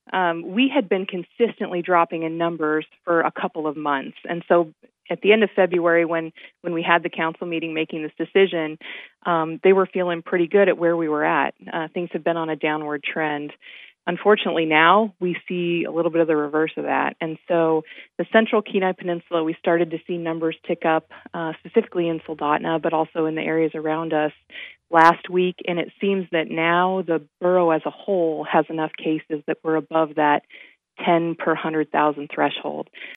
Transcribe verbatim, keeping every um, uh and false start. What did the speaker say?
um, we had been consistently dropping in numbers for a couple of months. And so at the end of February, when, when we had the council meeting making this decision, um, they were feeling pretty good at where we were at. Uh, things have been on a downward trend. Unfortunately, now we see a little bit of the reverse of that. And so the central Kenai Peninsula, we started to see numbers tick up, uh, specifically in Soldotna, but also in the areas around us last week. And it seems that now the borough as a whole has enough cases that we're above that ten per one hundred thousand threshold.